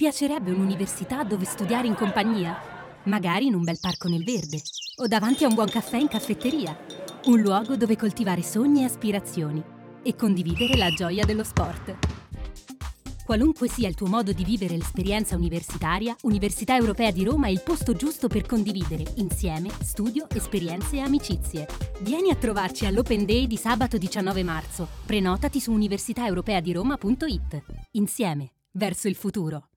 piacerebbe un'università dove studiare in compagnia? Magari in un bel parco nel verde o davanti a un buon caffè in caffetteria. Un luogo dove coltivare sogni e aspirazioni e condividere la gioia dello sport. Qualunque sia il tuo modo di vivere l'esperienza universitaria, Università Europea di Roma è il posto giusto per condividere insieme studio, esperienze e amicizie. Vieni a trovarci all'Open Day di sabato 19 marzo. Prenotati su universitaeuropeadiroma.it. Insieme, verso il futuro.